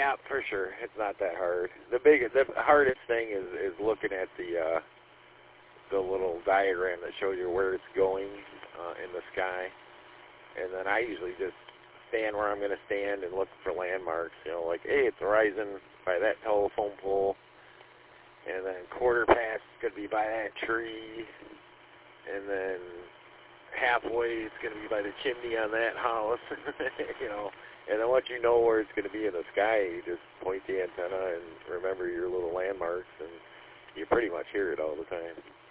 Yeah, for sure. It's not that hard. The hardest thing is looking at the little diagram that shows you where it's going in the sky, and then I usually just stand where I'm going to stand and look for landmarks. You know, like, hey, it's horizon by that telephone pole, and then quarter past it's going to be by that tree, and then halfway it's going to be by the chimney on that house. You know. And then once you know where it's going to be in the sky, you just point the antenna and remember your little landmarks, and you pretty much hear it all the time.